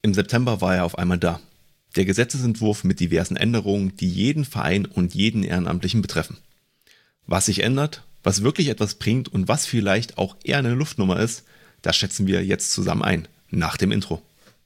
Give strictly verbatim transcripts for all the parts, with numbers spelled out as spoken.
Im September war er auf einmal da. Der Gesetzesentwurf mit diversen Änderungen, die jeden Verein und jeden Ehrenamtlichen betreffen. Was sich ändert, was wirklich etwas bringt und was vielleicht auch eher eine Luftnummer ist, das schätzen wir jetzt zusammen ein, nach dem Intro.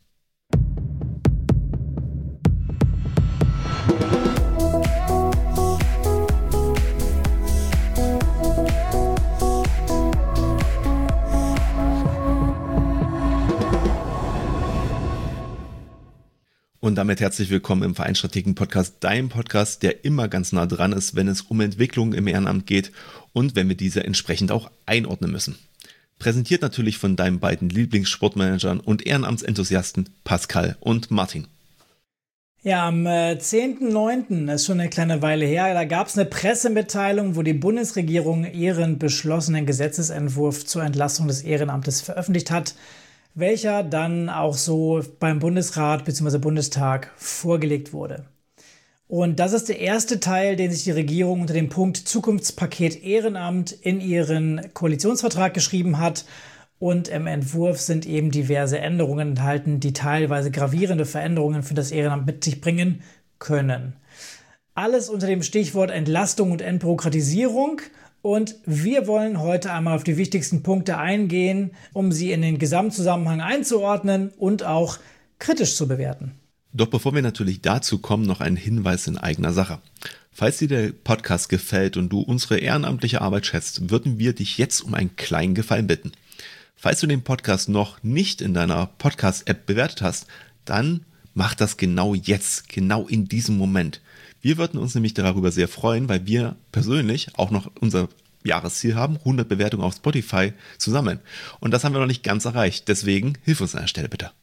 Und damit herzlich willkommen im Vereinsstrategen-Podcast, deinem Podcast, der immer ganz nah dran ist, wenn es um Entwicklung im Ehrenamt geht und wenn wir diese entsprechend auch einordnen müssen. Präsentiert natürlich von deinen beiden Lieblingssportmanagern und Ehrenamtsenthusiasten Pascal und Martin. Ja, am äh, zehnten neunten ist schon eine kleine Weile her, da gab es eine Pressemitteilung, wo die Bundesregierung ihren beschlossenen Gesetzesentwurf zur Entlastung des Ehrenamtes veröffentlicht hat, welcher dann auch so beim Bundesrat bzw. Bundestag vorgelegt wurde. Und das ist der erste Teil, den sich die Regierung unter dem Punkt Zukunftspaket Ehrenamt in ihren Koalitionsvertrag geschrieben hat. Und im Entwurf sind eben diverse Änderungen enthalten, die teilweise gravierende Veränderungen für das Ehrenamt mit sich bringen können. Alles unter dem Stichwort Entlastung und Entbürokratisierung. Und wir wollen heute einmal auf die wichtigsten Punkte eingehen, um sie in den Gesamtzusammenhang einzuordnen und auch kritisch zu bewerten. Doch bevor wir natürlich dazu kommen, noch ein Hinweis in eigener Sache. Falls dir der Podcast gefällt und du unsere ehrenamtliche Arbeit schätzt, würden wir dich jetzt um einen kleinen Gefallen bitten. Falls du den Podcast noch nicht in deiner Podcast-App bewertet hast, dann mach das genau jetzt, genau in diesem Moment. Wir würden uns nämlich darüber sehr freuen, weil wir persönlich auch noch unser Jahresziel haben, hundert Bewertungen auf Spotify zu sammeln. Und das haben wir noch nicht ganz erreicht. Deswegen hilf uns an der Stelle bitte.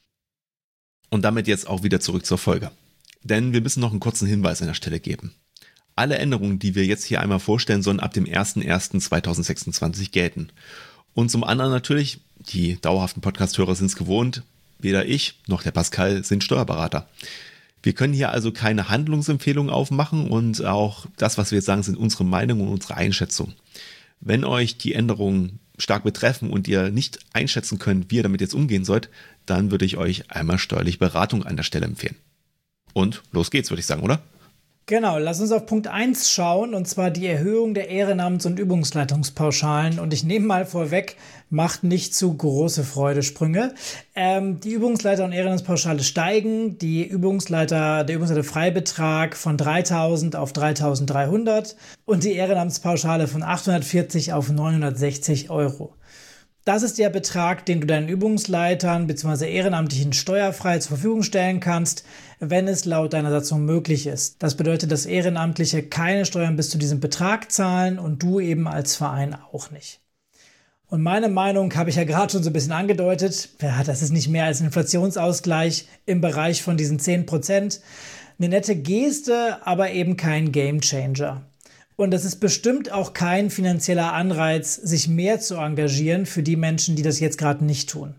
Und damit jetzt auch wieder zurück zur Folge. Denn wir müssen noch einen kurzen Hinweis an der Stelle geben. Alle Änderungen, die wir jetzt hier einmal vorstellen, sollen ab dem ersten ersten zweitausendsechsundzwanzig gelten. Und zum anderen natürlich, die dauerhaften Podcast-Hörer sind es gewohnt, weder ich noch der Pascal sind Steuerberater. Wir können hier also keine Handlungsempfehlungen aufmachen und auch das, was wir jetzt sagen, sind unsere Meinung und unsere Einschätzung. Wenn euch die Änderungen stark betreffen und ihr nicht einschätzen könnt, wie ihr damit jetzt umgehen sollt, dann würde ich euch einmal steuerliche Beratung an der Stelle empfehlen. Und los geht's, würde ich sagen, oder? Genau, lass uns auf Punkt eins schauen, und zwar die Erhöhung der Ehrenamts- und Übungsleitungspauschalen. Und ich nehme mal vorweg, macht nicht zu große Freudesprünge. Ähm, die Übungsleiter- und Ehrenamtspauschale steigen, die Übungsleiter, der Übungsleiterfreibetrag von dreitausend auf dreitausenddreihundert und die Ehrenamtspauschale von achthundertvierzig auf neunhundertsechzig Euro. Das ist der Betrag, den du deinen Übungsleitern bzw. Ehrenamtlichen steuerfrei zur Verfügung stellen kannst, wenn es laut deiner Satzung möglich ist. Das bedeutet, dass Ehrenamtliche keine Steuern bis zu diesem Betrag zahlen und du eben als Verein auch nicht. Und meine Meinung habe ich ja gerade schon so ein bisschen angedeutet. Ja, das ist nicht mehr als ein Inflationsausgleich im Bereich von diesen zehn Prozent. Eine nette Geste, aber eben kein Gamechanger. Und es ist bestimmt auch kein finanzieller Anreiz, sich mehr zu engagieren für die Menschen, die das jetzt gerade nicht tun.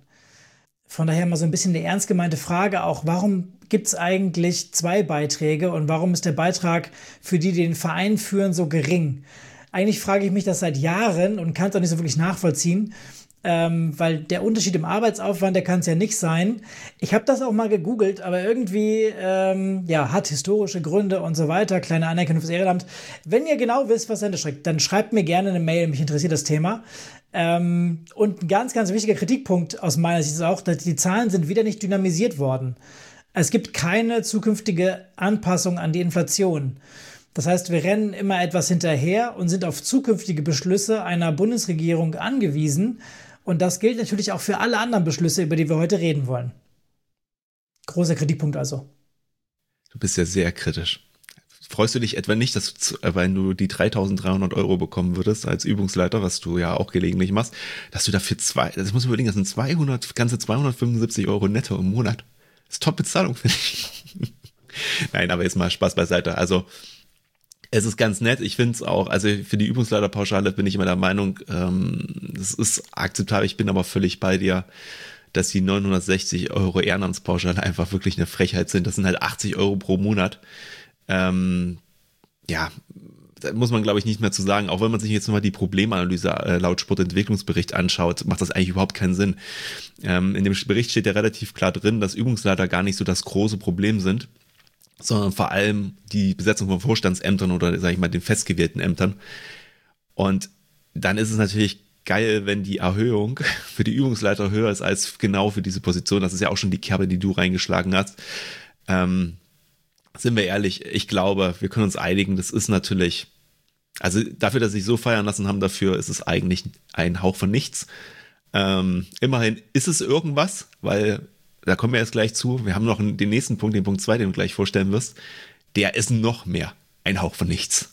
Von daher mal so ein bisschen eine ernst gemeinte Frage auch, warum gibt es eigentlich zwei Beiträge und warum ist der Beitrag für die, die den Verein führen, so gering? Eigentlich frage ich mich das seit Jahren und kann es auch nicht so wirklich nachvollziehen, ähm, weil der Unterschied im Arbeitsaufwand, der kann es ja nicht sein. Ich habe das auch mal gegoogelt, aber irgendwie ähm, ja, hat historische Gründe und so weiter, kleine Anerkennung fürs Ehrenamt. Wenn ihr genau wisst, was dahinter steckt, dann schreibt mir gerne eine Mail, mich interessiert das Thema. Ähm, und ein ganz, ganz wichtiger Kritikpunkt aus meiner Sicht ist auch, dass die Zahlen sind wieder nicht dynamisiert worden. Es gibt keine zukünftige Anpassung an die Inflation. Das heißt, wir rennen immer etwas hinterher und sind auf zukünftige Beschlüsse einer Bundesregierung angewiesen. Und das gilt natürlich auch für alle anderen Beschlüsse, über die wir heute reden wollen. Großer Kritikpunkt also. Du bist ja sehr kritisch. Freust du dich etwa nicht, dass du, wenn du die dreitausenddreihundert Euro bekommen würdest als Übungsleiter, was du ja auch gelegentlich machst, dass du dafür zwei, das muss man überlegen, das sind zweihundert, ganze zweihundertfünfundsiebzig Euro netto im Monat. Das ist Top-Bezahlung, finde ich. Nein, aber jetzt mal Spaß beiseite. Also, es ist ganz nett, ich finde es auch, also für die Übungsleiterpauschale bin ich immer der Meinung, ähm, das ist akzeptabel, ich bin aber völlig bei dir, dass die neunhundertsechzig Euro Ehrenamtspauschale einfach wirklich eine Frechheit sind, das sind halt achtzig Euro pro Monat. Ähm, ja, da muss man, glaube ich, nicht mehr zu sagen. Auch wenn man sich jetzt nochmal die Problemanalyse äh, laut Sportentwicklungsbericht anschaut, macht das eigentlich überhaupt keinen Sinn. Ähm, in dem Bericht steht ja relativ klar drin, dass Übungsleiter gar nicht so das große Problem sind, sondern vor allem die Besetzung von Vorstandsämtern oder, sage ich mal, den festgewählten Ämtern. Und dann ist es natürlich geil, wenn die Erhöhung für die Übungsleiter höher ist als genau für diese Position. Das ist ja auch schon die Kerbe, die du reingeschlagen hast. Ähm, sind wir ehrlich, ich glaube, wir können uns einigen, das ist natürlich, also dafür, dass sie sich so feiern lassen haben, dafür ist es eigentlich ein Hauch von nichts. Ähm, immerhin ist es irgendwas, weil, da kommen wir jetzt gleich zu, wir haben noch den nächsten Punkt, den Punkt zwei, den du gleich vorstellen wirst, der ist noch mehr ein Hauch von nichts.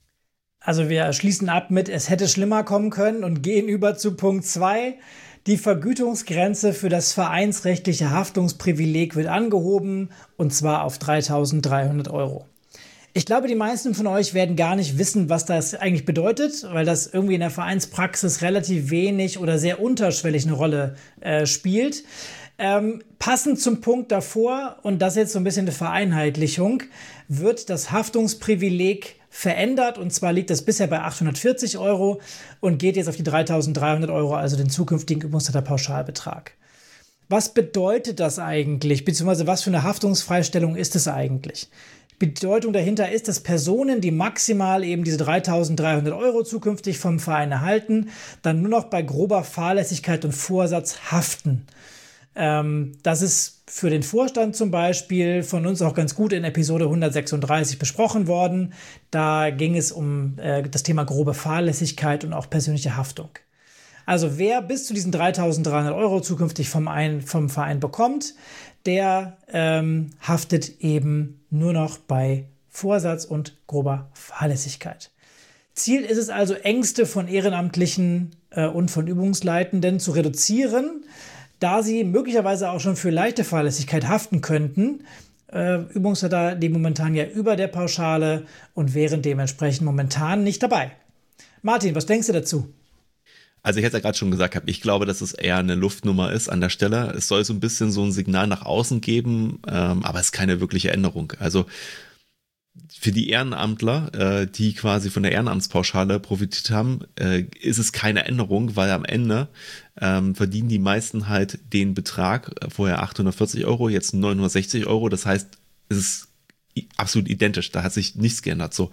Also wir schließen ab mit, es hätte schlimmer kommen können und gehen über zu Punkt zwei. Die Vergütungsgrenze für das vereinsrechtliche Haftungsprivileg wird angehoben, und zwar auf dreitausenddreihundert Euro. Ich glaube, die meisten von euch werden gar nicht wissen, was das eigentlich bedeutet, weil das irgendwie in der Vereinspraxis relativ wenig oder sehr unterschwellig eine Rolle äh, spielt. Ähm, passend zum Punkt davor, und das jetzt so ein bisschen eine Vereinheitlichung, wird das Haftungsprivileg verändert, und zwar liegt das bisher bei achthundertvierzig Euro und geht jetzt auf die dreitausenddreihundert Euro, also den zukünftigen Übungsleiterpauschalbetrag. Was bedeutet das eigentlich, beziehungsweise was für eine Haftungsfreistellung ist es eigentlich? Die Bedeutung dahinter ist, dass Personen, die maximal eben diese dreitausenddreihundert Euro zukünftig vom Verein erhalten, dann nur noch bei grober Fahrlässigkeit und Vorsatz haften. Ähm, das ist für den Vorstand zum Beispiel von uns auch ganz gut in Episode hundertsechsunddreißig besprochen worden. Da ging es um äh, das Thema grobe Fahrlässigkeit und auch persönliche Haftung. Also wer bis zu diesen dreitausenddreihundert Euro zukünftig vom, Ein- vom Verein bekommt, der ähm, haftet eben nur noch bei Vorsatz und grober Fahrlässigkeit. Ziel ist es also, Ängste von Ehrenamtlichen äh, und von Übungsleitenden zu reduzieren, da sie möglicherweise auch schon für leichte Fahrlässigkeit haften könnten. Äh, Übungsleiter, die momentan ja über der Pauschale und wären dementsprechend momentan nicht dabei. Martin, was denkst du dazu? Also ich hätte ja gerade schon gesagt, ich glaube, dass es eher eine Luftnummer ist an der Stelle. Es soll so ein bisschen so ein Signal nach außen geben, ähm, aber es ist keine wirkliche Änderung. Also für die Ehrenamtler, äh, die quasi von der Ehrenamtspauschale profitiert haben, äh, ist es keine Änderung, weil am Ende ähm, verdienen die meisten halt den Betrag, äh, vorher achthundertvierzig Euro, jetzt neunhundertsechzig Euro. Das heißt, es ist i- absolut identisch, da hat sich nichts geändert. So,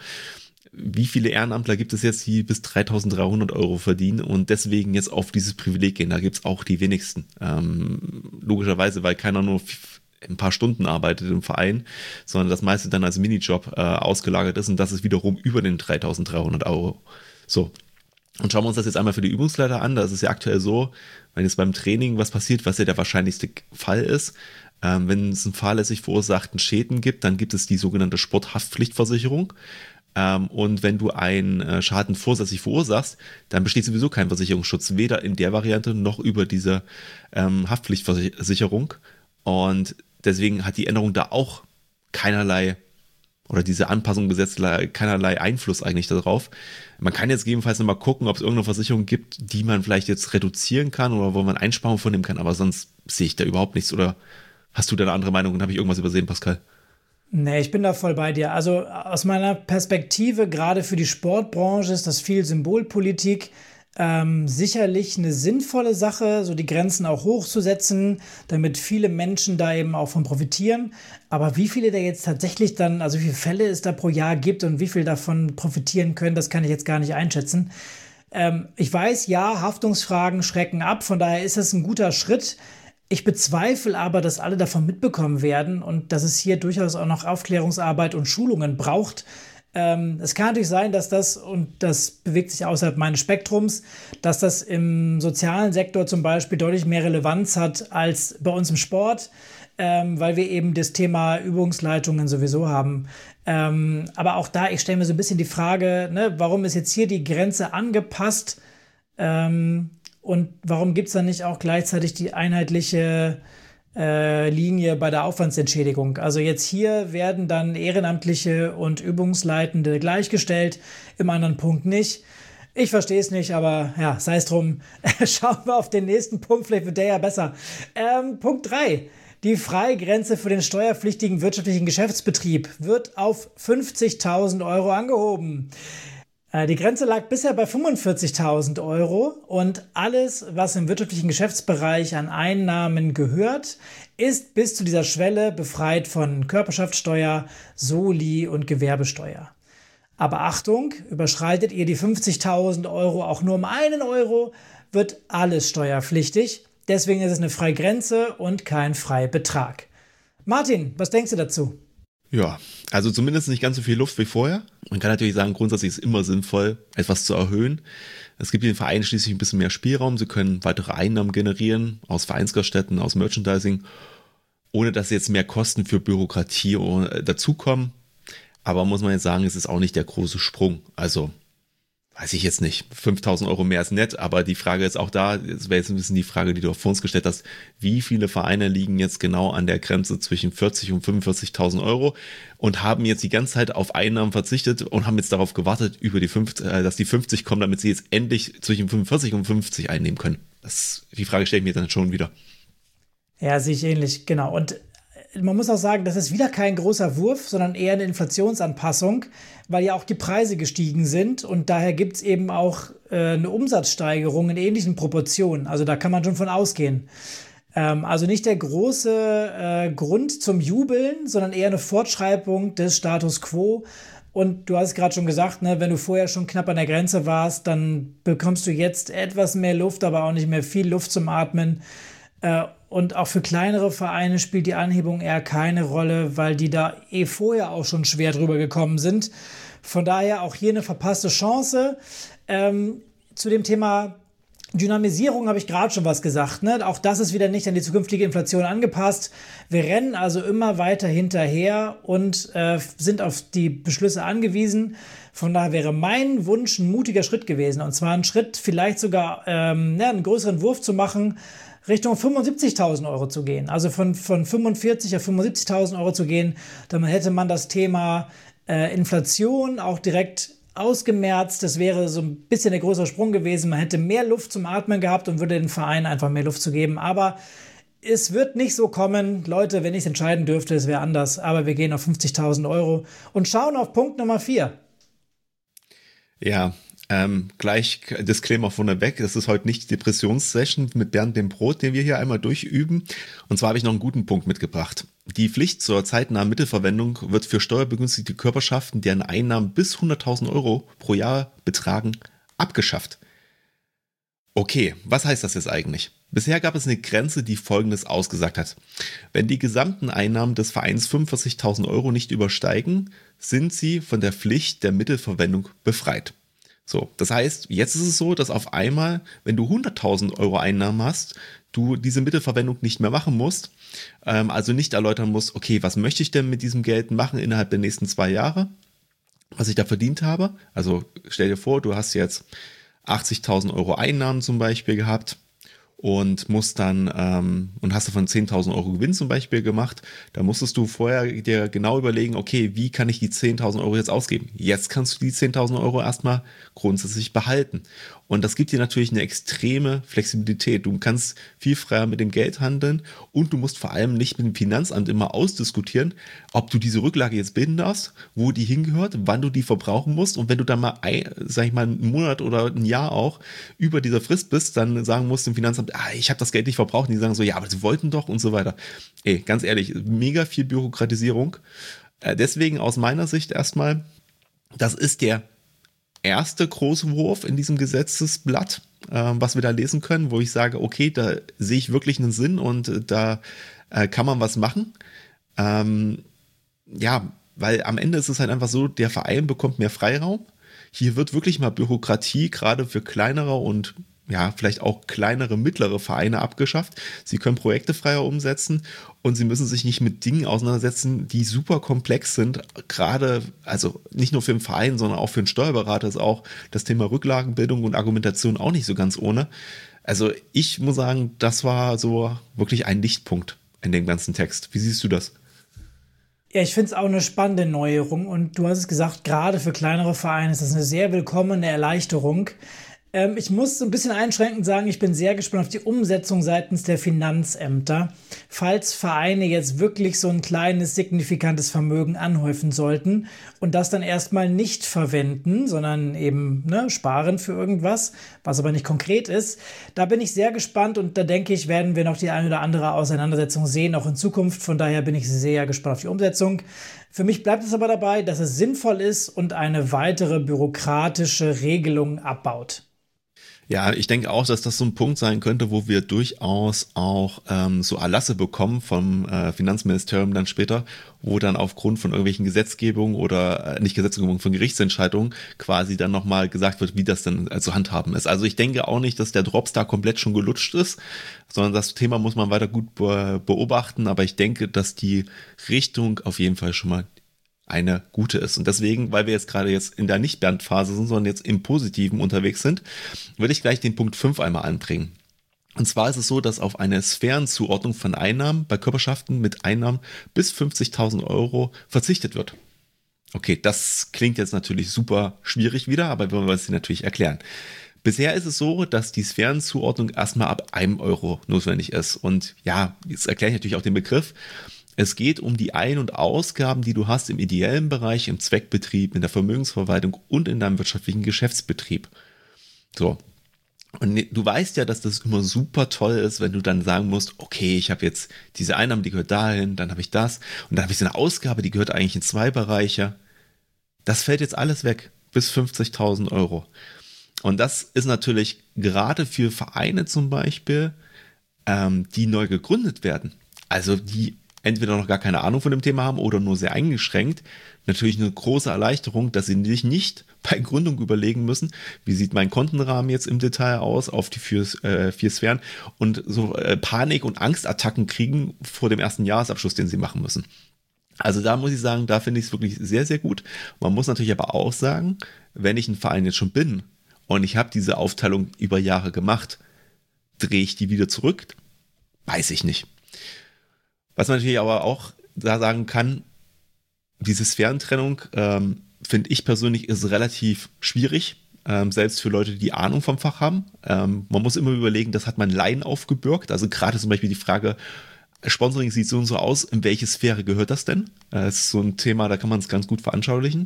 wie viele Ehrenamtler gibt es jetzt, die bis dreitausenddreihundert Euro verdienen und deswegen jetzt auf dieses Privileg gehen? Da gibt es auch die wenigsten. Ähm, logischerweise, weil keiner nur ein paar Stunden arbeitet im Verein, sondern das meiste dann als Minijob äh, ausgelagert ist, und das ist wiederum über den dreitausenddreihundert Euro. So. Und schauen wir uns das jetzt einmal für die Übungsleiter an. Da ist es ja aktuell so, wenn jetzt beim Training was passiert, was ja der wahrscheinlichste Fall ist, ähm, wenn es einen fahrlässig verursachten Schäden gibt, dann gibt es die sogenannte Sporthaftpflichtversicherung. Ähm, und wenn du einen äh, Schaden vorsätzlich verursachst, dann besteht sowieso kein Versicherungsschutz, weder in der Variante noch über diese ähm, Haftpflichtversicherung. Und deswegen hat die Änderung da auch keinerlei, oder diese Anpassung gesetzlich keinerlei Einfluss eigentlich darauf. Man kann jetzt gegebenenfalls nochmal gucken, ob es irgendeine Versicherung gibt, die man vielleicht jetzt reduzieren kann oder wo man Einsparungen vornehmen kann, aber sonst sehe ich da überhaupt nichts. Oder hast du da eine andere Meinung und habe ich irgendwas übersehen, Pascal? Nee, ich bin da voll bei dir. Also aus meiner Perspektive, gerade für die Sportbranche, ist das viel Symbolpolitik. Ähm, sicherlich eine sinnvolle Sache, so die Grenzen auch hochzusetzen, damit viele Menschen da eben auch von profitieren. Aber wie viele da jetzt tatsächlich dann, also wie viele Fälle es da pro Jahr gibt und wie viel davon profitieren können, das kann ich jetzt gar nicht einschätzen. Ähm, ich weiß, ja, Haftungsfragen schrecken ab, von daher ist es ein guter Schritt. Ich bezweifle aber, dass alle davon mitbekommen werden und dass es hier durchaus auch noch Aufklärungsarbeit und Schulungen braucht. Ähm, es kann natürlich sein, dass das, und das bewegt sich außerhalb meines Spektrums, dass das im sozialen Sektor zum Beispiel deutlich mehr Relevanz hat als bei uns im Sport, ähm, weil wir eben das Thema Übungsleitungen sowieso haben. Ähm, aber auch da, ich stelle mir so ein bisschen die Frage, ne, warum ist jetzt hier die Grenze angepasst? Ähm, und warum gibt es dann nicht auch gleichzeitig die einheitliche äh, Linie bei der Aufwandsentschädigung? Also jetzt hier werden dann Ehrenamtliche und Übungsleitende gleichgestellt, im anderen Punkt nicht. Ich verstehe es nicht, aber ja, sei es drum. Schauen wir auf den nächsten Punkt, vielleicht wird der ja besser. Ähm, Punkt drei. Die Freigrenze für den steuerpflichtigen wirtschaftlichen Geschäftsbetrieb wird auf fünfzigtausend Euro angehoben. Die Grenze lag bisher bei fünfundvierzigtausend Euro und alles, was im wirtschaftlichen Geschäftsbereich an Einnahmen gehört, ist bis zu dieser Schwelle befreit von Körperschaftssteuer, Soli und Gewerbesteuer. Aber Achtung, überschreitet ihr die fünfzigtausend Euro auch nur um einen Euro, wird alles steuerpflichtig. Deswegen ist es eine Freigrenze und kein Freibetrag. Martin, was denkst du dazu? Ja, also zumindest nicht ganz so viel Luft wie vorher. Man kann natürlich sagen, grundsätzlich ist es immer sinnvoll, etwas zu erhöhen. Es gibt den Vereinen schließlich ein bisschen mehr Spielraum. Sie können weitere Einnahmen generieren aus Vereinsgaststätten, aus Merchandising, ohne dass jetzt mehr Kosten für Bürokratie dazukommen. Aber muss man jetzt sagen, es ist auch nicht der große Sprung. Also weiß ich jetzt nicht, fünftausend Euro mehr ist nett, aber die Frage ist auch da, es wäre jetzt ein bisschen die Frage, die du vor uns gestellt hast, wie viele Vereine liegen jetzt genau an der Grenze zwischen vierzig und fünfundvierzigtausend Euro und haben jetzt die ganze Zeit auf Einnahmen verzichtet und haben jetzt darauf gewartet, über die fünfzig, äh, dass die fünfzig kommen, damit sie jetzt endlich zwischen fünfundvierzig und fünfzig einnehmen können. Das, die Frage stelle ich mir dann schon wieder. Ja, sehe ich ähnlich, genau. Und man muss auch sagen, das ist wieder kein großer Wurf, sondern eher eine Inflationsanpassung, weil ja auch die Preise gestiegen sind und daher gibt es eben auch äh, eine Umsatzsteigerung in ähnlichen Proportionen. Also da kann man schon von ausgehen. Ähm, also nicht der große äh, Grund zum Jubeln, sondern eher eine Fortschreibung des Status quo. Und du hast gerade schon gesagt, ne, wenn du vorher schon knapp an der Grenze warst, dann bekommst du jetzt etwas mehr Luft, aber auch nicht mehr viel Luft zum Atmen. Äh, Und auch für kleinere Vereine spielt die Anhebung eher keine Rolle, weil die da eh vorher auch schon schwer drüber gekommen sind. Von daher auch hier eine verpasste Chance. Ähm, zu dem Thema Dynamisierung habe ich gerade schon was gesagt, ne? Auch das ist wieder nicht an die zukünftige Inflation angepasst. Wir rennen also immer weiter hinterher und äh, sind auf die Beschlüsse angewiesen. Von daher wäre mein Wunsch ein mutiger Schritt gewesen. Und zwar ein Schritt, vielleicht sogar ähm, ja, einen größeren Wurf zu machen, Richtung fünfundsiebzigtausend Euro zu gehen. Also von, von fünfundvierzig auf fünfundsiebzigtausend Euro zu gehen. Dann hätte man das Thema äh, Inflation auch direkt ausgemerzt. Das wäre so ein bisschen der größere Sprung gewesen. Man hätte mehr Luft zum Atmen gehabt und würde den Verein einfach mehr Luft zu geben. Aber es wird nicht so kommen. Leute, wenn ich es entscheiden dürfte, es wäre anders. Aber wir gehen auf fünfzigtausend Euro und schauen auf Punkt Nummer vier. Ja, Ähm, gleich Disclaimer vorneweg, das ist heute nicht die Depressionssession mit Bernd dem Brot, den wir hier einmal durchüben. Und zwar habe ich noch einen guten Punkt mitgebracht. Die Pflicht zur zeitnahen Mittelverwendung wird für steuerbegünstigte Körperschaften, deren Einnahmen bis hunderttausend Euro pro Jahr betragen, abgeschafft. Okay, was heißt das jetzt eigentlich? Bisher gab es eine Grenze, die Folgendes ausgesagt hat. Wenn die gesamten Einnahmen des Vereins fünfundvierzigtausend Euro nicht übersteigen, sind sie von der Pflicht der Mittelverwendung befreit. So, das heißt, jetzt ist es so, dass auf einmal, wenn du hunderttausend Euro Einnahmen hast, du diese Mittelverwendung nicht mehr machen musst, ähm, also nicht erläutern musst, okay, was möchte ich denn mit diesem Geld machen innerhalb der nächsten zwei Jahre, was ich da verdient habe. Also stell dir vor, du hast jetzt achtzigtausend Euro Einnahmen zum Beispiel gehabt und musst dann ähm, und hast davon zehntausend Euro Gewinn zum Beispiel gemacht, da musstest du vorher dir genau überlegen, okay, wie kann ich die zehntausend Euro jetzt ausgeben? Jetzt kannst du die zehntausend Euro erstmal grundsätzlich behalten. Und das gibt dir natürlich eine extreme Flexibilität. Du kannst viel freier mit dem Geld handeln und du musst vor allem nicht mit dem Finanzamt immer ausdiskutieren, ob du diese Rücklage jetzt bilden darfst, wo die hingehört, wann du die verbrauchen musst. Und wenn du dann mal, ein, sag ich mal, einen Monat oder ein Jahr auch über dieser Frist bist, dann sagen musst dem Finanzamt, ah, ich habe das Geld nicht verbraucht. Und die sagen so, ja, aber sie wollten doch und so weiter. Ey, ganz ehrlich, mega viel Bürokratisierung. Äh, deswegen aus meiner Sicht erstmal, das ist der erste große Wurf in diesem Gesetzesblatt, äh, was wir da lesen können, wo ich sage, okay, da sehe ich wirklich einen Sinn und äh, da äh, kann man was machen. Ähm, ja, weil am Ende ist es halt einfach so, der Verein bekommt mehr Freiraum. Hier wird wirklich mal Bürokratie gerade für kleinere und ja, vielleicht auch kleinere, mittlere Vereine abgeschafft. Sie können Projekte freier umsetzen und sie müssen sich nicht mit Dingen auseinandersetzen, die super komplex sind. Gerade, also nicht nur für den Verein, sondern auch für den Steuerberater ist auch das Thema Rücklagenbildung und Argumentation auch nicht so ganz ohne. Also ich muss sagen, das war so wirklich ein Lichtpunkt in dem ganzen Text. Wie siehst du das? Ja, ich finde es auch eine spannende Neuerung und du hast es gesagt, gerade für kleinere Vereine ist das eine sehr willkommene Erleichterung. Ähm, ich muss so ein bisschen einschränkend sagen, ich bin sehr gespannt auf die Umsetzung seitens der Finanzämter. Falls Vereine jetzt wirklich so ein kleines, signifikantes Vermögen anhäufen sollten und das dann erstmal nicht verwenden, sondern eben ne, sparen für irgendwas, was aber nicht konkret ist, da bin ich sehr gespannt und da denke ich, werden wir noch die eine oder andere Auseinandersetzung sehen, auch in Zukunft. Von daher bin ich sehr gespannt auf die Umsetzung. Für mich bleibt es aber dabei, dass es sinnvoll ist und eine weitere bürokratische Regelung abbaut. Ja, ich denke auch, dass das so ein Punkt sein könnte, wo wir durchaus auch ähm, so Erlasse bekommen vom äh, Finanzministerium dann später, wo dann aufgrund von irgendwelchen Gesetzgebungen oder äh, nicht Gesetzgebungen, von Gerichtsentscheidungen quasi dann nochmal gesagt wird, wie das dann äh, zu handhaben ist. Also ich denke auch nicht, dass der Drops da komplett schon gelutscht ist, sondern das Thema muss man weiter gut be- beobachten, aber ich denke, dass die Richtung auf jeden Fall schon mal eine gute ist. Und deswegen, weil wir jetzt gerade jetzt in der Nicht-Bernd-Phase sind, sondern jetzt im Positiven unterwegs sind, würde ich gleich den Punkt fünf einmal anbringen. Und zwar ist es so, dass auf eine Sphärenzuordnung von Einnahmen bei Körperschaften mit Einnahmen bis fünfzigtausend Euro verzichtet wird. Okay, das klingt jetzt natürlich super schwierig wieder, aber wir wollen es dir natürlich erklären. Bisher ist es so, dass die Sphärenzuordnung erstmal ab einem Euro notwendig ist. Und ja, jetzt erkläre ich natürlich auch den Begriff. Es geht um die Ein- und Ausgaben, die du hast im ideellen Bereich, im Zweckbetrieb, in der Vermögensverwaltung und in deinem wirtschaftlichen Geschäftsbetrieb. So. Und du weißt ja, dass das immer super toll ist, wenn du dann sagen musst, okay, ich habe jetzt diese Einnahme, die gehört dahin, dann habe ich das und dann habe ich so eine Ausgabe, die gehört eigentlich in zwei Bereiche. Das fällt jetzt alles weg, bis fünfzigtausend Euro. Und das ist natürlich gerade für Vereine zum Beispiel, ähm, die neu gegründet werden, also die entweder noch gar keine Ahnung von dem Thema haben oder nur sehr eingeschränkt, natürlich eine große Erleichterung, dass sie sich nicht bei Gründung überlegen müssen, wie sieht mein Kontenrahmen jetzt im Detail aus auf die vier, äh, vier Sphären und so äh, Panik- und Angstattacken kriegen vor dem ersten Jahresabschluss, den sie machen müssen. Also da muss ich sagen, da finde ich es wirklich sehr, sehr gut. Man muss natürlich aber auch sagen, wenn ich ein Verein jetzt schon bin und ich habe diese Aufteilung über Jahre gemacht, drehe ich die wieder zurück? Weiß ich nicht. Was man natürlich aber auch da sagen kann, diese Sphärentrennung, ähm, finde ich persönlich, ist relativ schwierig, ähm, selbst für Leute, die Ahnung vom Fach haben. Ähm, man muss immer überlegen, das hat man Laien aufgebürgt. Also gerade zum Beispiel die Frage, Sponsoring sieht so und so aus, in welche Sphäre gehört das denn? Das ist so ein Thema, da kann man es ganz gut veranschaulichen.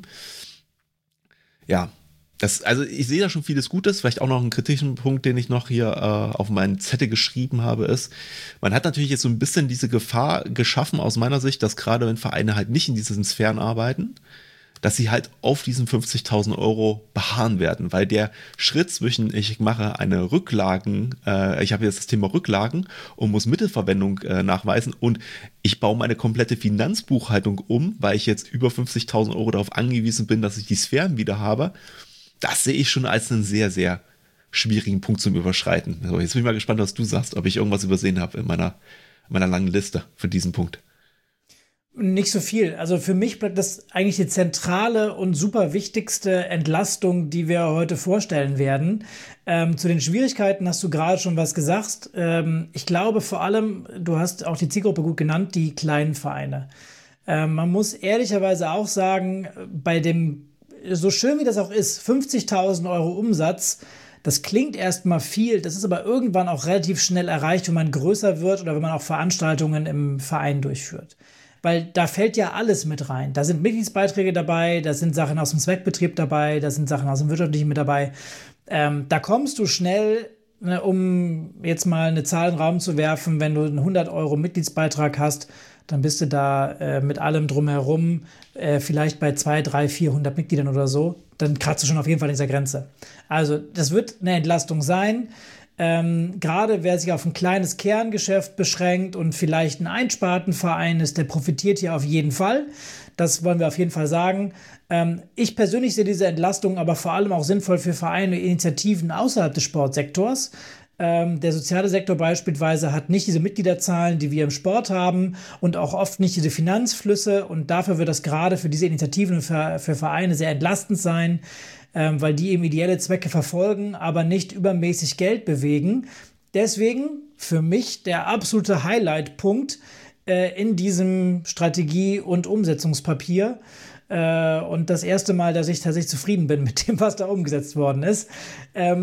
Ja, das, also ich sehe da schon vieles Gutes. Vielleicht auch noch einen kritischen Punkt, den ich noch hier äh, auf meinen Zettel geschrieben habe, ist, man hat natürlich jetzt so ein bisschen diese Gefahr geschaffen aus meiner Sicht, dass gerade wenn Vereine halt nicht in diesen Sphären arbeiten, dass sie halt auf diesen fünfzigtausend Euro beharren werden, weil der Schritt zwischen ich mache eine Rücklagen, äh, ich habe jetzt das Thema Rücklagen und muss Mittelverwendung äh, nachweisen und ich baue meine komplette Finanzbuchhaltung um, weil ich jetzt über fünfzigtausend Euro darauf angewiesen bin, dass ich die Sphären wieder habe. Das sehe ich schon als einen sehr, sehr schwierigen Punkt zum Überschreiten. Also jetzt bin ich mal gespannt, was du sagst, ob ich irgendwas übersehen habe in meiner, in meiner langen Liste für diesen Punkt. Nicht so viel. Also für mich bleibt das eigentlich die zentrale und super wichtigste Entlastung, die wir heute vorstellen werden. Ähm, zu den Schwierigkeiten hast du gerade schon was gesagt. Ähm, ich glaube vor allem, du hast auch die Zielgruppe gut genannt, die kleinen Vereine. Ähm, man muss ehrlicherweise auch sagen, bei dem, so schön wie das auch ist, fünfzigtausend Euro Umsatz, das klingt erstmal viel, das ist aber irgendwann auch relativ schnell erreicht, wenn man größer wird oder wenn man auch Veranstaltungen im Verein durchführt. Weil da fällt ja alles mit rein. Da sind Mitgliedsbeiträge dabei, da sind Sachen aus dem Zweckbetrieb dabei, da sind Sachen aus dem Wirtschaftlichen mit dabei. Ähm, da kommst du schnell, ne, um jetzt mal eine Zahl in den Raum zu werfen, wenn du einen hundert Euro Mitgliedsbeitrag hast, dann bist du da äh, mit allem drumherum äh, vielleicht bei zweihundert, dreihundert, vierhundert Mitgliedern oder so. Dann kratzt du schon auf jeden Fall an dieser Grenze. Also das wird eine Entlastung sein. Ähm, gerade wer sich auf ein kleines Kerngeschäft beschränkt und vielleicht ein Einspartenverein ist, der profitiert hier auf jeden Fall. Das wollen wir auf jeden Fall sagen. Ähm, ich persönlich sehe diese Entlastung aber vor allem auch sinnvoll für Vereine und Initiativen außerhalb des Sportsektors. Ähm, der soziale Sektor beispielsweise hat nicht diese Mitgliederzahlen, die wir im Sport haben und auch oft nicht diese Finanzflüsse und dafür wird das gerade für diese Initiativen und für, für Vereine sehr entlastend sein, ähm, weil die eben ideelle Zwecke verfolgen, aber nicht übermäßig Geld bewegen. Deswegen für mich der absolute Highlight-Punkt äh, in diesem Strategie- und Umsetzungspapier. Äh, und das erste Mal, dass ich tatsächlich zufrieden bin mit dem, was da umgesetzt worden ist. Ähm,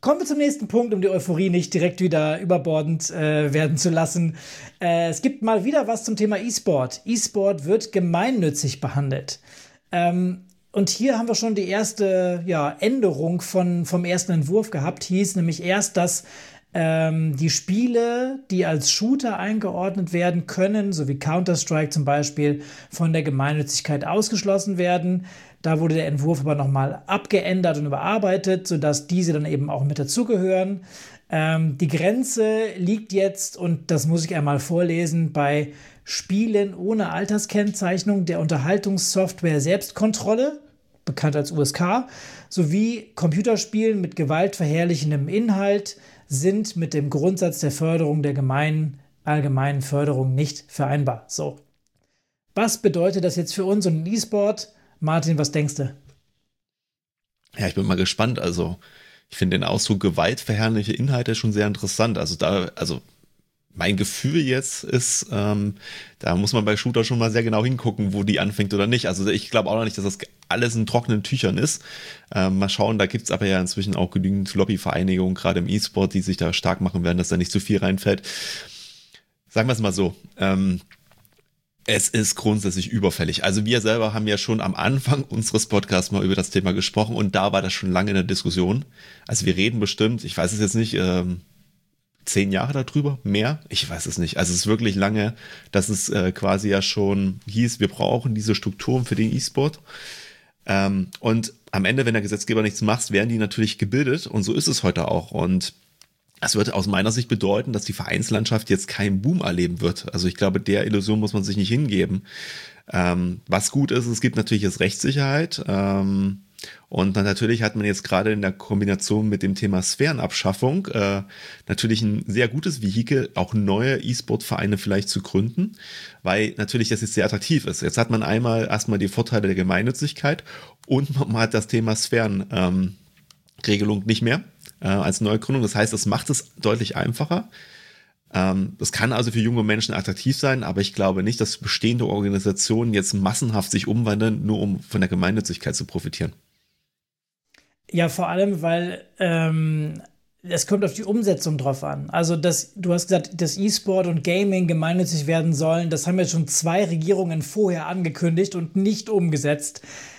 Kommen wir zum nächsten Punkt, um die Euphorie nicht direkt wieder überbordend äh, werden zu lassen. Äh, es gibt mal wieder was zum Thema E-Sport. E-Sport wird gemeinnützig behandelt. Ähm, und hier haben wir schon die erste ja, Änderung von, vom ersten Entwurf gehabt. Hieß nämlich erst, dass ähm, die Spiele, die als Shooter eingeordnet werden können, so wie Counter-Strike zum Beispiel, von der Gemeinnützigkeit ausgeschlossen werden. Da wurde der Entwurf aber nochmal abgeändert und überarbeitet, sodass diese dann eben auch mit dazugehören. Ähm, die Grenze liegt jetzt, und das muss ich einmal vorlesen, bei Spielen ohne Alterskennzeichnung der Unterhaltungssoftware Selbstkontrolle, bekannt als U S K, sowie Computerspielen mit gewaltverherrlichendem Inhalt sind mit dem Grundsatz der Förderung der gemeinen, allgemeinen Förderung nicht vereinbar. So. Was bedeutet das jetzt für uns und den E-Sport? Martin, was denkst du? Ja, ich bin mal gespannt. Also, ich finde den Ausdruck gewaltverherrliche Inhalte schon sehr interessant. Also da, also mein Gefühl jetzt ist, ähm, da muss man bei Shooter schon mal sehr genau hingucken, wo die anfängt oder nicht. Also ich glaube auch noch nicht, dass das alles in trockenen Tüchern ist. Ähm, mal schauen, da gibt's aber ja inzwischen auch genügend Lobbyvereinigungen, gerade im E-Sport, die sich da stark machen werden, dass da nicht zu viel reinfällt. Sagen wir es mal so, ähm, es ist grundsätzlich überfällig. Also wir selber haben ja schon am Anfang unseres Podcasts mal über das Thema gesprochen und da war das schon lange in der Diskussion. Also wir reden bestimmt, ich weiß es jetzt nicht, ähm, zehn Jahre darüber, mehr? Ich weiß es nicht. Also es ist wirklich lange, dass es äh, quasi ja schon hieß, wir brauchen diese Strukturen für den E-Sport. Ähm, und am Ende, wenn der Gesetzgeber nichts macht, werden die natürlich gebildet und so ist es heute auch. Und das wird aus meiner Sicht bedeuten, dass die Vereinslandschaft jetzt keinen Boom erleben wird. Also ich glaube, der Illusion muss man sich nicht hingeben. Ähm, was gut ist, es gibt natürlich jetzt Rechtssicherheit. Ähm, und dann natürlich hat man jetzt gerade in der Kombination mit dem Thema Sphärenabschaffung äh, natürlich ein sehr gutes Vehikel, auch neue E-Sport-Vereine vielleicht zu gründen, weil natürlich das jetzt sehr attraktiv ist. Jetzt hat man einmal erstmal die Vorteile der Gemeinnützigkeit und man hat das Thema Sphärenregelung ähm, nicht mehr als Neugründung. Das heißt, es macht es deutlich einfacher. Ähm, das kann also für junge Menschen attraktiv sein, aber ich glaube nicht, dass bestehende Organisationen jetzt massenhaft sich umwandeln, nur um von der Gemeinnützigkeit zu profitieren. Ja, vor allem, weil ähm, es kommt auf die Umsetzung drauf an. Also das, du hast gesagt, dass E-Sport und Gaming gemeinnützig werden sollen. Das haben jetzt schon zwei Regierungen vorher angekündigt und nicht umgesetzt.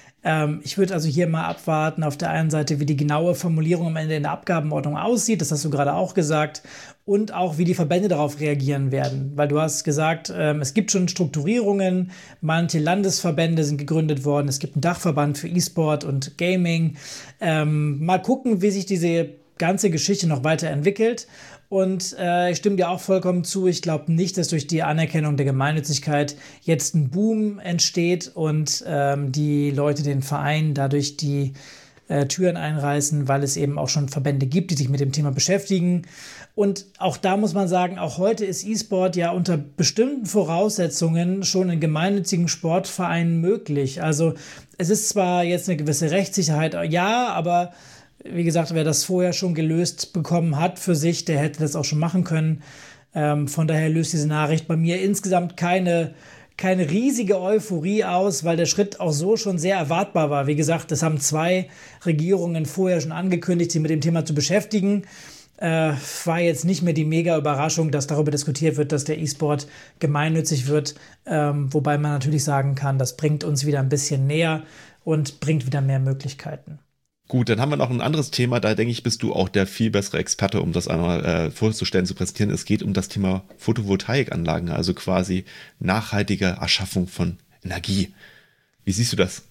Ich würde also hier mal abwarten, auf der einen Seite, wie die genaue Formulierung am Ende in der Abgabenordnung aussieht, das hast du gerade auch gesagt, und auch, wie die Verbände darauf reagieren werden. Weil du hast gesagt, es gibt schon Strukturierungen, manche Landesverbände sind gegründet worden, es gibt einen Dachverband für E-Sport und Gaming. Mal gucken, wie sich diese ganze Geschichte noch weiterentwickelt. Und äh, ich stimme dir auch vollkommen zu. Ich glaube nicht, dass durch die Anerkennung der Gemeinnützigkeit jetzt ein Boom entsteht und ähm, die Leute den Verein dadurch die äh, Türen einreißen, weil es eben auch schon Verbände gibt, die sich mit dem Thema beschäftigen. Und auch da muss man sagen, auch heute ist E-Sport ja unter bestimmten Voraussetzungen schon in gemeinnützigen Sportvereinen möglich. Also es ist zwar jetzt eine gewisse Rechtssicherheit, ja, aber wie gesagt, wer das vorher schon gelöst bekommen hat für sich, der hätte das auch schon machen können. Ähm, von daher löst diese Nachricht bei mir insgesamt keine, keine riesige Euphorie aus, weil der Schritt auch so schon sehr erwartbar war. Wie gesagt, das haben zwei Regierungen vorher schon angekündigt, sich mit dem Thema zu beschäftigen. Äh, war jetzt nicht mehr die mega Überraschung, dass darüber diskutiert wird, dass der E-Sport gemeinnützig wird. Ähm, wobei man natürlich sagen kann, das bringt uns wieder ein bisschen näher und bringt wieder mehr Möglichkeiten. Gut, dann haben wir noch ein anderes Thema, da denke ich, bist du auch der viel bessere Experte, um das einmal äh, vorzustellen, zu präsentieren. Es geht um das Thema Photovoltaikanlagen, also quasi nachhaltige Erschaffung von Energie. Wie siehst du das?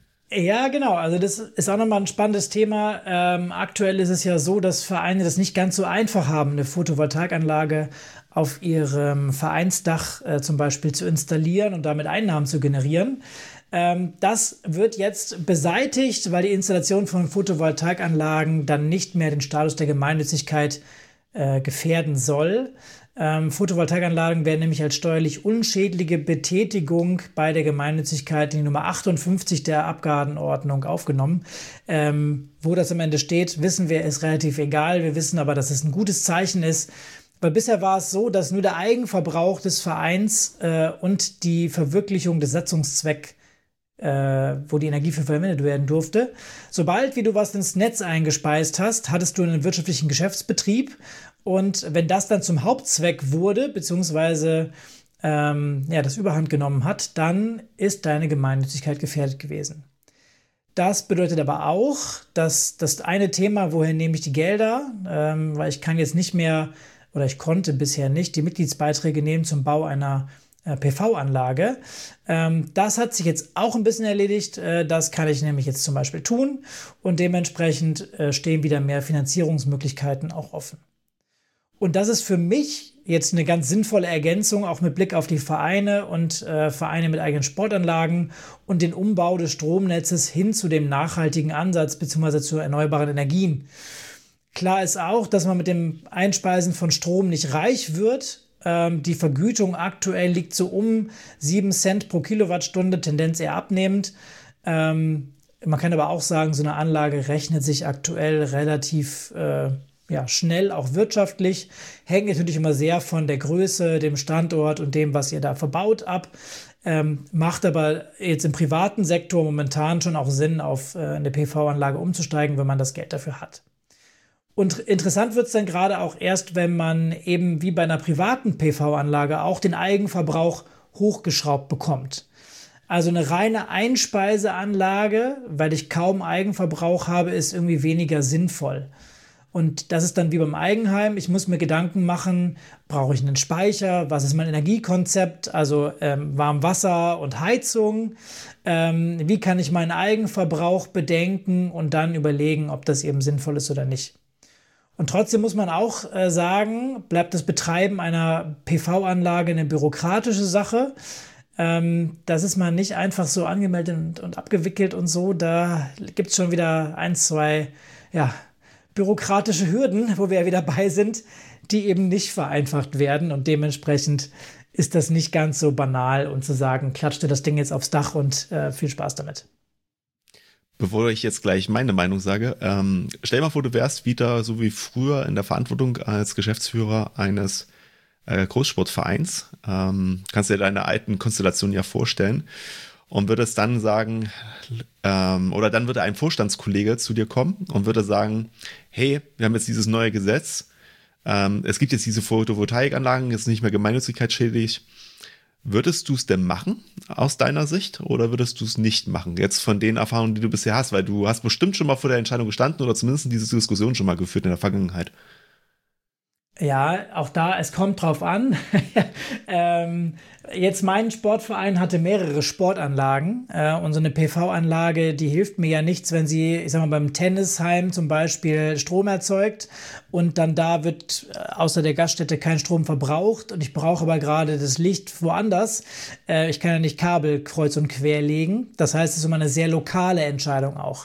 Ja, genau. Also das ist auch nochmal ein spannendes Thema. Ähm, aktuell ist es ja so, dass Vereine das nicht ganz so einfach haben, eine Photovoltaikanlage auf ihrem Vereinsdach äh, zum Beispiel zu installieren und damit Einnahmen zu generieren. Ähm, das wird jetzt beseitigt, weil die Installation von Photovoltaikanlagen dann nicht mehr den Status der Gemeinnützigkeit äh, gefährden soll. Ähm, Photovoltaikanlagen werden nämlich als steuerlich unschädliche Betätigung bei der Gemeinnützigkeit in die Nummer achtundfünfzig der Abgabenordnung aufgenommen. Ähm, wo das am Ende steht, wissen wir, ist relativ egal. Wir wissen aber, dass es ein gutes Zeichen ist. Weil bisher war es so, dass nur der Eigenverbrauch des Vereins äh, und die Verwirklichung des Satzungszwecks äh, wo die Energie für verwendet werden durfte. Sobald wie du was ins Netz eingespeist hast, hattest du einen wirtschaftlichen Geschäftsbetrieb. Und wenn das dann zum Hauptzweck wurde, beziehungsweise ähm, ja, das Überhand genommen hat, dann ist deine Gemeinnützigkeit gefährdet gewesen. Das bedeutet aber auch, dass das eine Thema, woher nehme ich die Gelder, ähm, weil ich kann jetzt nicht mehr oder ich konnte bisher nicht die Mitgliedsbeiträge nehmen zum Bau einer äh, P V-Anlage. Ähm, das hat sich jetzt auch ein bisschen erledigt. Äh, das kann ich nämlich jetzt zum Beispiel tun und dementsprechend äh, stehen wieder mehr Finanzierungsmöglichkeiten auch offen. Und das ist für mich jetzt eine ganz sinnvolle Ergänzung, auch mit Blick auf die Vereine und äh, Vereine mit eigenen Sportanlagen und den Umbau des Stromnetzes hin zu dem nachhaltigen Ansatz bzw. zu erneuerbaren Energien. Klar ist auch, dass man mit dem Einspeisen von Strom nicht reich wird. Ähm, die Vergütung aktuell liegt so um sieben Cent pro Kilowattstunde, Tendenz eher abnehmend. Ähm, man kann aber auch sagen, so eine Anlage rechnet sich aktuell relativ äh, ja, schnell, auch wirtschaftlich. Hängt natürlich immer sehr von der Größe, dem Standort und dem, was ihr da verbaut, ab. Ähm, macht aber jetzt im privaten Sektor momentan schon auch Sinn, auf äh, eine P V-Anlage umzusteigen, wenn man das Geld dafür hat. Und interessant wird es dann gerade auch erst, wenn man eben wie bei einer privaten P V-Anlage auch den Eigenverbrauch hochgeschraubt bekommt. Also eine reine Einspeiseanlage, weil ich kaum Eigenverbrauch habe, ist irgendwie weniger sinnvoll. Und das ist dann wie beim Eigenheim. Ich muss mir Gedanken machen, brauche ich einen Speicher? Was ist mein Energiekonzept? Also ähm, Warmwasser und Heizung. Ähm, wie kann ich meinen Eigenverbrauch bedenken und dann überlegen, ob das eben sinnvoll ist oder nicht? Und trotzdem muss man auch äh, sagen, bleibt das Betreiben einer P V-Anlage eine bürokratische Sache. Ähm, das ist mal nicht einfach so angemeldet und, und abgewickelt und so. Da gibt es schon wieder ein, zwei, ja, bürokratische Hürden, wo wir ja wieder bei sind, die eben nicht vereinfacht werden und dementsprechend ist das nicht ganz so banal und zu sagen, klatscht dir das Ding jetzt aufs Dach und äh, viel Spaß damit. Bevor ich jetzt gleich meine Meinung sage, ähm, stell mal vor, du wärst wieder so wie früher in der Verantwortung als Geschäftsführer eines äh, Großsportvereins. Ähm, kannst dir deine alten Konstellationen ja vorstellen. Und würde es dann sagen, ähm, oder dann würde ein Vorstandskollege zu dir kommen und würde sagen, hey, wir haben jetzt dieses neue Gesetz, ähm, es gibt jetzt diese Photovoltaikanlagen, jetzt nicht mehr gemeinnützigkeitsschädlich. Würdest du es denn machen aus deiner Sicht oder würdest du es nicht machen? Jetzt von den Erfahrungen, die du bisher hast, weil du hast bestimmt schon mal vor der Entscheidung gestanden oder zumindest diese Diskussion schon mal geführt in der Vergangenheit. Ja, auch da, es kommt drauf an. ähm, jetzt mein Sportverein hatte mehrere Sportanlagen äh, und so eine P V-Anlage, die hilft mir ja nichts, wenn sie, ich sag mal, beim Tennisheim zum Beispiel Strom erzeugt und dann da wird äh, außer der Gaststätte kein Strom verbraucht und ich brauche aber gerade das Licht woanders. Äh, ich kann ja nicht Kabel kreuz und quer legen. Das heißt, es ist immer eine sehr lokale Entscheidung auch.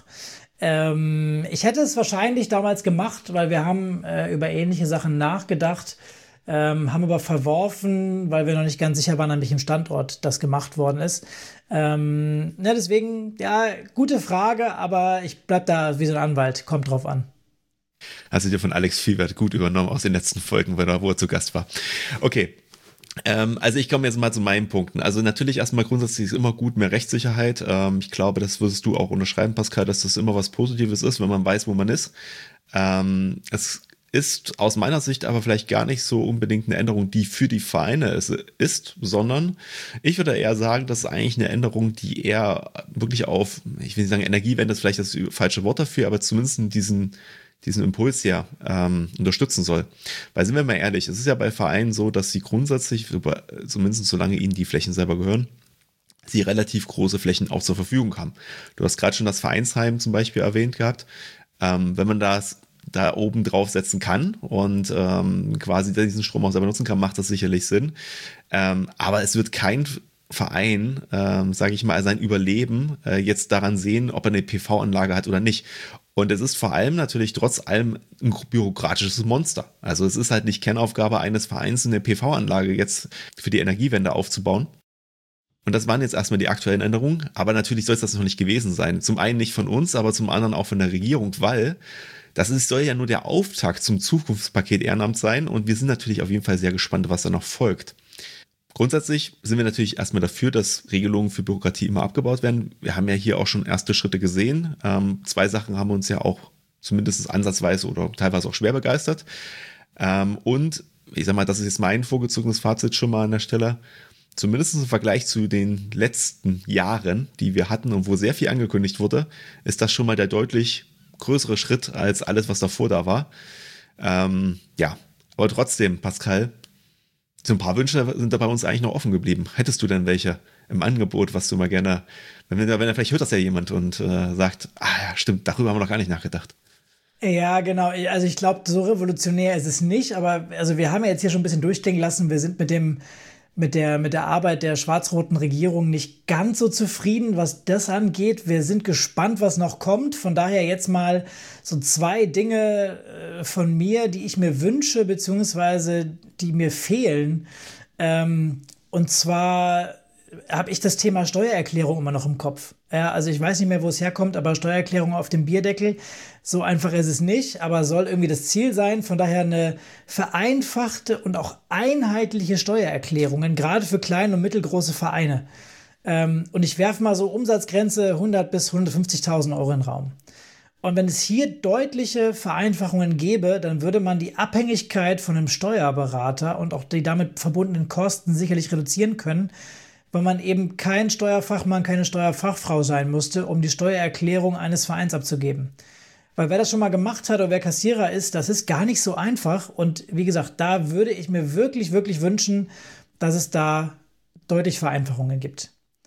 Ich hätte es wahrscheinlich damals gemacht, weil wir haben äh, über ähnliche Sachen nachgedacht, ähm, haben aber verworfen, weil wir noch nicht ganz sicher waren, an welchem Standort das gemacht worden ist. Ähm, ja, deswegen, ja, gute Frage, aber ich bleib da wie so ein Anwalt, kommt drauf an. Hast du dir von Alex Vielwert gut übernommen aus den letzten Folgen, weil er, wo er zu Gast war. Okay. Ähm, also ich komme jetzt mal zu meinen Punkten. Also natürlich erstmal grundsätzlich ist immer gut mehr Rechtssicherheit. Ähm, ich glaube, das würdest du auch unterschreiben, Pascal, dass das immer was Positives ist, wenn man weiß, wo man ist. Ähm, es ist aus meiner Sicht aber vielleicht gar nicht so unbedingt eine Änderung, die für die Vereine ist, ist, sondern ich würde eher sagen, das ist eigentlich eine Änderung, die eher wirklich auf, ich will nicht sagen Energiewende ist vielleicht das falsche Wort dafür, aber zumindest diesen diesen Impuls ja ähm, unterstützen soll. Weil sind wir mal ehrlich, es ist ja bei Vereinen so, dass sie grundsätzlich, zumindest solange ihnen die Flächen selber gehören, sie relativ große Flächen auch zur Verfügung haben. Du hast gerade schon das Vereinsheim zum Beispiel erwähnt gehabt. Ähm, wenn man das da oben drauf setzen kann und ähm, quasi diesen Strom auch selber nutzen kann, macht das sicherlich Sinn. Ähm, aber es wird kein Verein, ähm, sage ich mal, sein Überleben äh, jetzt daran sehen, ob er eine P V-Anlage hat oder nicht. Und es ist vor allem natürlich trotz allem ein bürokratisches Monster. Also es ist halt nicht Kernaufgabe eines Vereins, eine P V-Anlage jetzt für die Energiewende aufzubauen. Und das waren jetzt erstmal die aktuellen Änderungen. Aber natürlich soll es das noch nicht gewesen sein. Zum einen nicht von uns, aber zum anderen auch von der Regierung, weil das ist, soll ja nur der Auftakt zum Zukunftspaket Ehrenamt sein. Und wir sind natürlich auf jeden Fall sehr gespannt, was da noch folgt. Grundsätzlich sind wir natürlich erstmal dafür, dass Regelungen für Bürokratie immer abgebaut werden. Wir haben ja hier auch schon erste Schritte gesehen. Ähm, zwei Sachen haben uns ja auch zumindest ansatzweise oder teilweise auch schwer begeistert. Ähm, und ich sag mal, das ist jetzt mein vorgezogenes Fazit schon mal an der Stelle. Zumindest im Vergleich zu den letzten Jahren, die wir hatten und wo sehr viel angekündigt wurde, ist das schon mal der deutlich größere Schritt als alles, was davor da war. Ähm, ja, aber trotzdem, Pascal, so ein paar Wünsche sind da bei uns eigentlich noch offen geblieben. Hättest du denn welche im Angebot, was du mal gerne, wenn, wenn, wenn vielleicht hört das ja jemand und äh, sagt, ah ja, stimmt, darüber haben wir noch gar nicht nachgedacht. Ja, genau. Also ich glaube, so revolutionär ist es nicht, aber also wir haben ja jetzt hier schon ein bisschen durchklingen lassen, wir sind mit dem mit der, mit der Arbeit der schwarz-roten Regierung nicht ganz so zufrieden, was das angeht. Wir sind gespannt, was noch kommt. Von daher jetzt mal so zwei Dinge äh, von mir, die ich mir wünsche, beziehungsweise die mir fehlen. Ähm, und zwar habe ich das Thema Steuererklärung immer noch im Kopf. Ja, also ich weiß nicht mehr, wo es herkommt, aber Steuererklärung auf dem Bierdeckel, so einfach ist es nicht, aber soll irgendwie das Ziel sein. Von daher eine vereinfachte und auch einheitliche Steuererklärungen, gerade für kleine und mittelgroße Vereine. Ähm, und ich werfe mal so Umsatzgrenze hundert bis hundertfünfzigtausend Euro in den Raum. Und wenn es hier deutliche Vereinfachungen gäbe, dann würde man die Abhängigkeit von einem Steuerberater und auch die damit verbundenen Kosten sicherlich reduzieren können, weil man eben kein Steuerfachmann, keine Steuerfachfrau sein musste, um die Steuererklärung eines Vereins abzugeben. Weil wer das schon mal gemacht hat oder wer Kassierer ist, das ist gar nicht so einfach. Und wie gesagt, da würde ich mir wirklich, wirklich wünschen, dass es da deutlich Vereinfachungen gibt.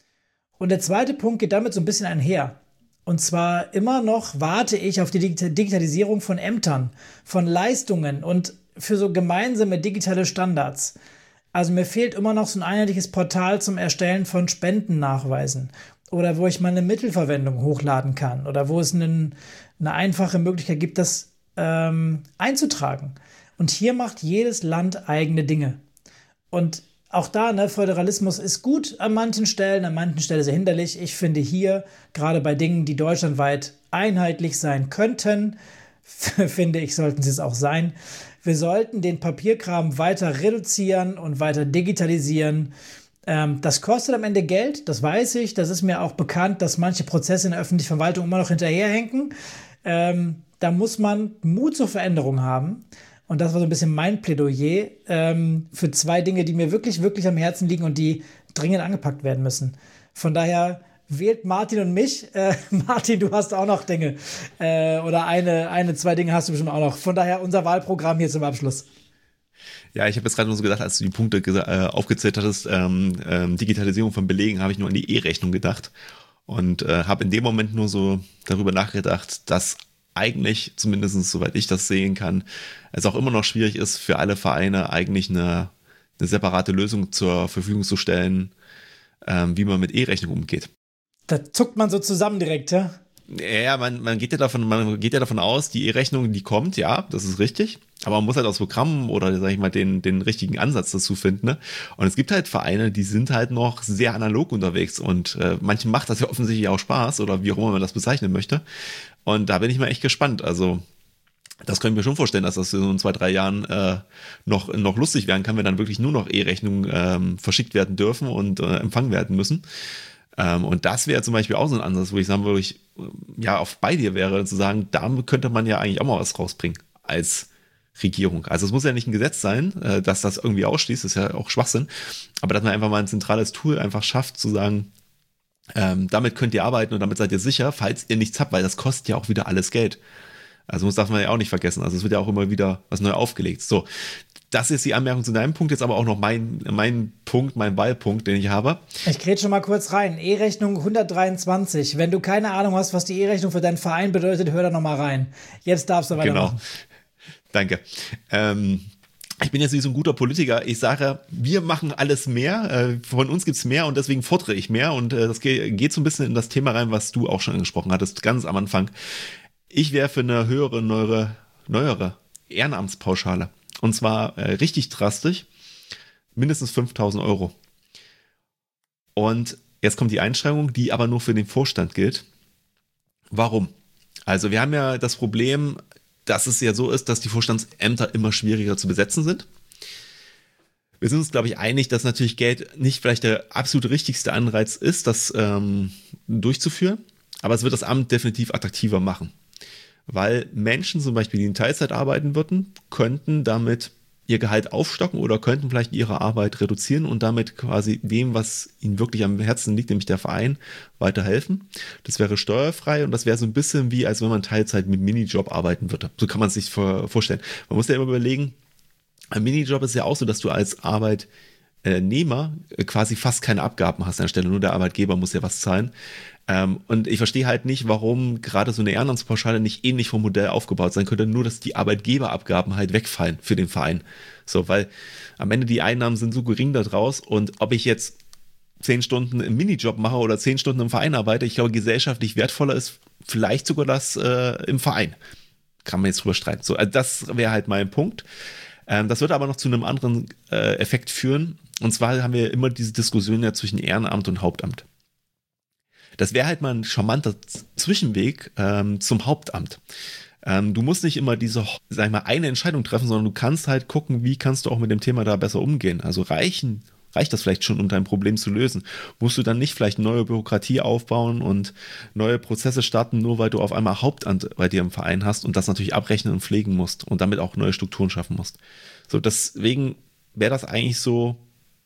Und der zweite Punkt geht damit so ein bisschen einher. Und zwar immer noch warte ich auf die Digitalisierung von Ämtern, von Leistungen und für so gemeinsame digitale Standards. Also mir fehlt immer noch so ein einheitliches Portal zum Erstellen von Spendennachweisen oder wo ich meine Mittelverwendung hochladen kann oder wo es einen, eine einfache Möglichkeit gibt, das ähm, einzutragen. Und hier macht jedes Land eigene Dinge. Und auch da, ne, Föderalismus ist gut an manchen Stellen, an manchen Stellen sehr hinderlich. Ich finde hier, gerade bei Dingen, die deutschlandweit einheitlich sein könnten, finde ich, sollten sie es auch sein. Wir sollten den Papierkram weiter reduzieren und weiter digitalisieren. Ähm, das kostet am Ende Geld, das weiß ich. Das ist mir auch bekannt, dass manche Prozesse in der öffentlichen Verwaltung immer noch hinterherhängen. Ähm, da muss man Mut zur Veränderung haben. Und das war so ein bisschen mein Plädoyer ähm, für zwei Dinge, die mir wirklich, wirklich am Herzen liegen und die dringend angepackt werden müssen. Von daher wählt Martin und mich. Äh, Martin, du hast auch noch Dinge. Äh, oder eine, eine, zwei Dinge hast du bestimmt auch noch. Von daher unser Wahlprogramm hier zum Abschluss. Ja, ich habe jetzt gerade nur so gedacht, als du die Punkte äh, aufgezählt hattest, ähm, ähm, Digitalisierung von Belegen, habe ich nur an die E-Rechnung gedacht. Und äh, habe in dem Moment nur so darüber nachgedacht, dass eigentlich, zumindest soweit ich das sehen kann, es auch immer noch schwierig ist, für alle Vereine eigentlich eine, eine separate Lösung zur Verfügung zu stellen, ähm, wie man mit E-Rechnung umgeht. Da zuckt man so zusammen direkt, ja? Ja, man, man geht ja davon, man geht ja davon aus, die E-Rechnung, die kommt, ja, das ist richtig. Aber man muss halt aus Programmen oder, sag ich mal, den, den richtigen Ansatz dazu finden, ne? Und es gibt halt Vereine, die sind halt noch sehr analog unterwegs und äh, manchen macht das ja offensichtlich auch Spaß oder wie auch immer man das bezeichnen möchte. Und da bin ich mal echt gespannt. Also, das können wir schon vorstellen, dass das in so zwei, drei Jahren äh, noch, noch lustig werden kann, wenn dann wirklich nur noch E-Rechnungen ähm, verschickt werden dürfen und äh, empfangen werden müssen. Ähm, und das wäre zum Beispiel auch so ein Ansatz, wo ich sagen würde, ich ja auf bei dir wäre, zu sagen, da könnte man ja eigentlich auch mal was rausbringen als Regierung. Also es muss ja nicht ein Gesetz sein, äh, dass das irgendwie ausschließt, das ist ja auch Schwachsinn, aber dass man einfach mal ein zentrales Tool einfach schafft, zu sagen, ähm, damit könnt ihr arbeiten und damit seid ihr sicher, falls ihr nichts habt, weil das kostet ja auch wieder alles Geld. Also das darf man ja auch nicht vergessen. Also es wird ja auch immer wieder was neu aufgelegt. So, das ist die Anmerkung zu deinem Punkt. Jetzt aber auch noch mein, mein Punkt, mein Ballpunkt, den ich habe. Ich grätsch schon mal kurz rein. E-Rechnung hundertdreiundzwanzig. Wenn du keine Ahnung hast, was die E-Rechnung für deinen Verein bedeutet, hör da noch mal rein. Jetzt darfst du weitermachen. Genau. Danke. Ähm, ich bin jetzt nicht so ein guter Politiker. Ich sage, wir machen alles mehr. Äh, von uns gibt's mehr und deswegen fordere ich mehr. Und äh, das geht, geht so ein bisschen in das Thema rein, was du auch schon angesprochen hattest, ganz am Anfang. Ich wäre für eine höhere, neuere, neuere Ehrenamtspauschale. Und zwar äh, richtig drastisch. Mindestens fünftausend Euro. Und jetzt kommt die Einschränkung, die aber nur für den Vorstand gilt. Warum? Also wir haben ja das Problem, dass es ja so ist, dass die Vorstandsämter immer schwieriger zu besetzen sind. Wir sind uns, glaube ich, einig, dass natürlich Geld nicht vielleicht der absolut richtigste Anreiz ist, das ähm, durchzuführen, aber es wird das Amt definitiv attraktiver machen. Weil Menschen zum Beispiel, die in Teilzeit arbeiten würden, könnten damit ihr Gehalt aufstocken oder könnten vielleicht ihre Arbeit reduzieren und damit quasi dem, was ihnen wirklich am Herzen liegt, nämlich der Verein, weiterhelfen. Das wäre steuerfrei und das wäre so ein bisschen wie, als wenn man Teilzeit mit Minijob arbeiten würde. So kann man es sich vorstellen. Man muss ja immer überlegen, ein Minijob ist ja auch so, dass du als Arbeitnehmer quasi fast keine Abgaben hast an der Stelle, nur der Arbeitgeber muss ja was zahlen. Ähm, und ich verstehe halt nicht, warum gerade so eine Ehrenamtspauschale nicht ähnlich vom Modell aufgebaut sein könnte, nur dass die Arbeitgeberabgaben halt wegfallen für den Verein. So, weil am Ende die Einnahmen sind so gering da draus und ob ich jetzt zehn Stunden im Minijob mache oder zehn Stunden im Verein arbeite, ich glaube, gesellschaftlich wertvoller ist vielleicht sogar das äh, im Verein. Kann man jetzt drüber streiten. So, also das wäre halt mein Punkt. Ähm, das wird aber noch zu einem anderen äh, Effekt führen. Und zwar haben wir immer diese Diskussion ja zwischen Ehrenamt und Hauptamt. Das wäre halt mal ein charmanter Zwischenweg ähm, zum Hauptamt. Ähm, du musst nicht immer diese, sag ich mal, eine Entscheidung treffen, sondern du kannst halt gucken, wie kannst du auch mit dem Thema da besser umgehen. Also reichen, reicht das vielleicht schon, um dein Problem zu lösen? Musst du dann nicht vielleicht neue Bürokratie aufbauen und neue Prozesse starten, nur weil du auf einmal Hauptamt bei dir im Verein hast und das natürlich abrechnen und pflegen musst und damit auch neue Strukturen schaffen musst. So, deswegen wäre das eigentlich so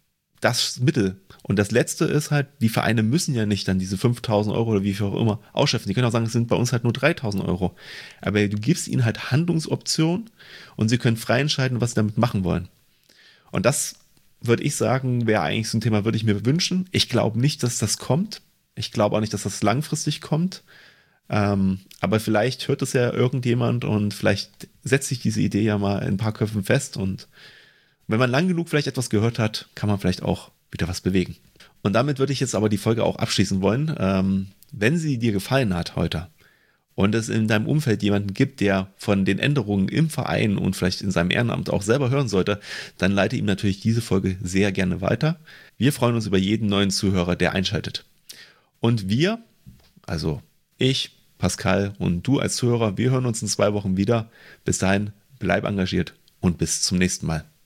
das Mittel. Und das Letzte ist halt, die Vereine müssen ja nicht dann diese fünftausend Euro oder wie viel auch immer ausschöpfen. Die können auch sagen, es sind bei uns halt nur dreitausend Euro. Aber du gibst ihnen halt Handlungsoptionen und sie können frei entscheiden, was sie damit machen wollen. Und das, würde ich sagen, wäre eigentlich so ein Thema, würde ich mir wünschen. Ich glaube nicht, dass das kommt. Ich glaube auch nicht, dass das langfristig kommt. Ähm, aber vielleicht hört es ja irgendjemand und vielleicht setzt sich diese Idee ja mal in ein paar Köpfen fest und wenn man lang genug vielleicht etwas gehört hat, kann man vielleicht auch wieder was bewegen. Und damit würde ich jetzt aber die Folge auch abschließen wollen. Ähm, wenn sie dir gefallen hat heute und es in deinem Umfeld jemanden gibt, der von den Änderungen im Verein und vielleicht in seinem Ehrenamt auch selber hören sollte, dann leite ihm natürlich diese Folge sehr gerne weiter. Wir freuen uns über jeden neuen Zuhörer, der einschaltet. Und wir, also ich, Pascal und du als Zuhörer, wir hören uns in zwei Wochen wieder. Bis dahin, bleib engagiert und bis zum nächsten Mal.